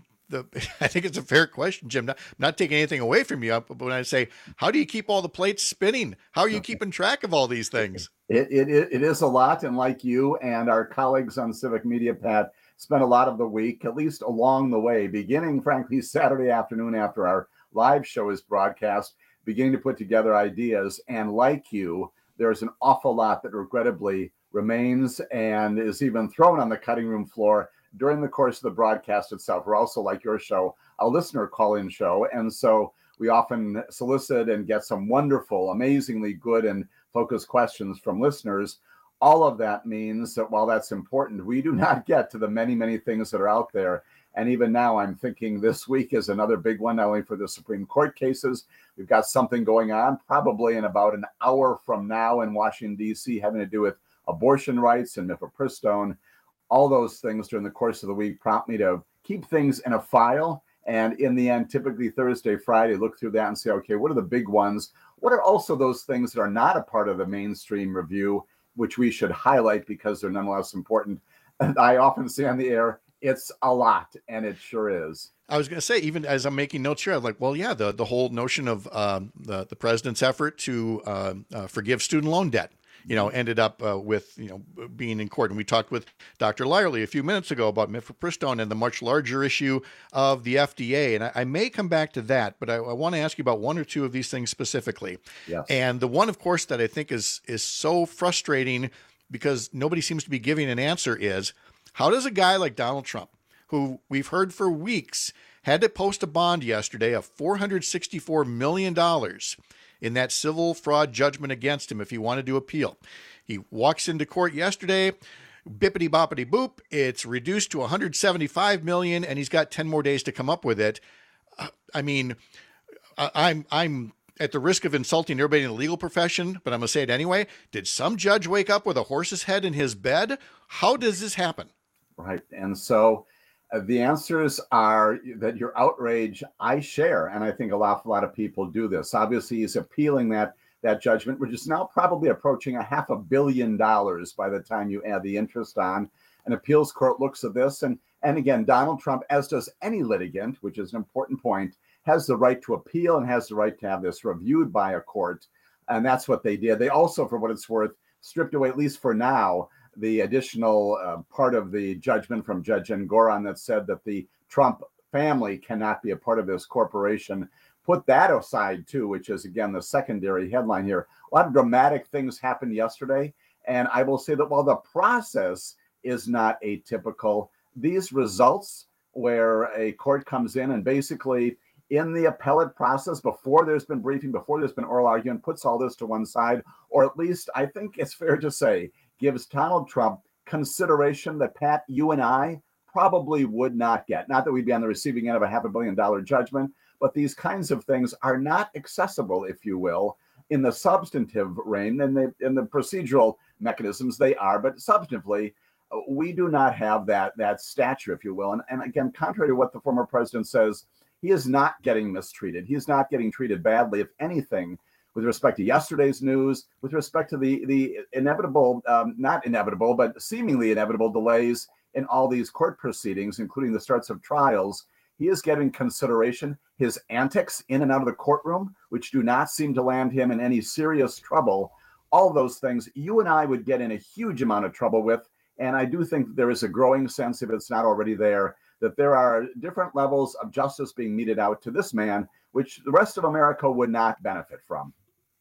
I think it's a fair question, Jim. Not taking anything away from you, but when I say, how do you keep all the plates spinning? How are you keeping track of all these things? It is a lot. And like you and our colleagues on Civic Media, Pat, spent a lot of the week, at least along the way, beginning, frankly, Saturday afternoon after our live show is broadcast, beginning to put together ideas. And like you, there's an awful lot that regrettably remains and is even thrown on the cutting room floor during the course of the broadcast itself. We're also, like your show, a listener call-in show. And so we often solicit and get some wonderful, amazingly good and focused questions from listeners. All of that means that while that's important, we do not get to the many, many things that are out there. And even now, I'm thinking this week is another big one, not only for the Supreme Court cases. We've got something going on probably in about an hour from now in Washington, D.C., having to do with abortion rights and mifepristone. All those things during the course of the week prompt me to keep things in a file. And in the end, typically Thursday, Friday, look through that and say, okay, what are the big ones? What are also those things that are not a part of the mainstream review, which we should highlight because they're nonetheless important? And I often say on the air, it's a lot, and it sure is. I was going to say, even as I'm making notes here, I'm like, well, yeah, the whole notion of the president's effort to forgive student loan debt, ended up with, being in court. And we talked with Dr. Lyerly a few minutes ago about mifepristone and the much larger issue of the FDA. And I may come back to that, but I want to ask you about one or two of these things specifically. Yes. And the one, of course, that I think is so frustrating because nobody seems to be giving an answer is, how does a guy like Donald Trump, who we've heard for weeks had to post a bond yesterday of $464 million in that civil fraud judgment against him if he wanted to appeal. He walks into court yesterday, bippity boppity boop, it's reduced to $175 million, and he's got 10 more days to come up with it. I'm at the risk of insulting everybody in the legal profession, but I'm going to say it anyway. Did some judge wake up with a horse's head in his bed? How does this happen? Right. And so the answers are that your outrage, I share. And I think a lot of people do this. Obviously, he's appealing that judgment, which is now probably approaching $500 million by the time you add the interest on. An appeals court looks at this. And again, Donald Trump, as does any litigant, which is an important point, has the right to appeal and has the right to have this reviewed by a court. And that's what they did. They also, for what it's worth, stripped away, at least for now, the additional part of the judgment from Judge Engoron that said that the Trump family cannot be a part of this corporation. Put that aside, too, which is, again, the secondary headline here. A lot of dramatic things happened yesterday. And I will say that while the process is not atypical, these results where a court comes in and basically in the appellate process, before there's been briefing, before there's been oral argument, puts all this to one side, or at least I think it's fair to say, gives Donald Trump consideration that, Pat, you and I probably would not get. Not that we'd be on the receiving end of a $500 million judgment, but these kinds of things are not accessible, if you will, in the substantive reign. In the procedural mechanisms, they are, but substantively, we do not have that stature, if you will. And again, contrary to what the former president says, he is not getting mistreated. He is not getting treated badly, if anything, with respect to yesterday's news, with respect to the inevitable, not inevitable, but seemingly inevitable delays in all these court proceedings, including the starts of trials. He is getting consideration. His antics in and out of the courtroom, which do not seem to land him in any serious trouble, all those things you and I would get in a huge amount of trouble with. And I do think there is a growing sense, if it's not already there, that there are different levels of justice being meted out to this man, which the rest of America would not benefit from.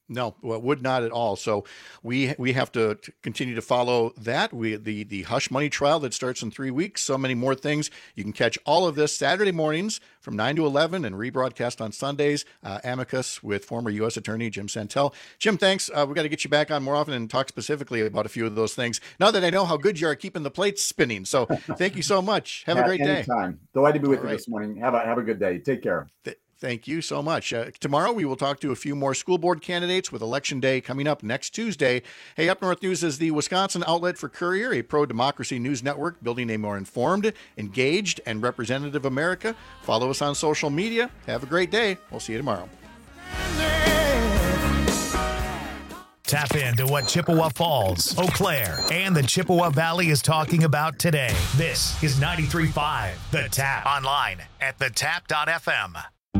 No, well, would not at all. So we have to continue to follow that. The Hush Money trial that starts in 3 weeks. So many more things. You can catch all of this Saturday mornings from 9 to 11 and rebroadcast on Sundays. Amicus with former U.S. Attorney Jim Santel. Jim, thanks. We've got to get you back on more often and talk specifically about a few of those things. Now that I know how good you are keeping the plates spinning. So thank you so much. Have a great day. Anytime. Delighted to be with you this morning. Have a good day. Take care. Thank you so much. Tomorrow, we will talk to a few more school board candidates with Election Day coming up next Tuesday. Hey, Up North News is the Wisconsin outlet for Courier, a pro-democracy news network building a more informed, engaged, and representative America. Follow us on social media. Have a great day. We'll see you tomorrow. Tap into what Chippewa Falls, Eau Claire, and the Chippewa Valley is talking about today. This is 93.5 The Tap. Online at thetap.fm.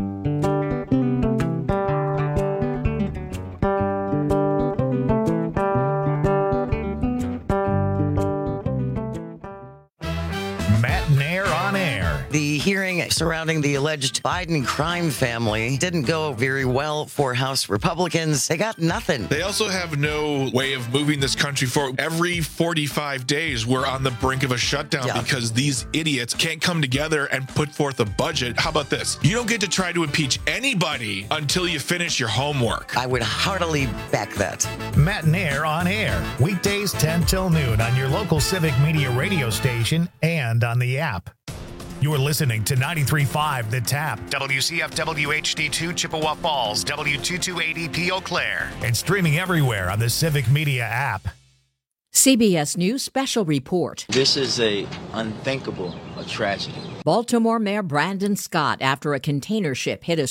Matt Nair on air. The hearing surrounding the alleged Biden crime family didn't go very well for House Republicans. They got nothing. They also have no way of moving this country forward. Every 45 days, we're on the brink of a shutdown because these idiots can't come together and put forth a budget. How about this? You don't get to try to impeach anybody until you finish your homework. I would heartily back that. Matt Nair on air. Weekdays 10 till noon on your local Civic Media radio station and on the app. You're listening to 93.5 The Tap, WCFW HD2 Chippewa Falls, W228EP Eau Claire, and streaming everywhere on the Civic Media app. CBS News Special Report. This is a unthinkable tragedy. Baltimore Mayor Brandon Scott after a container ship hit a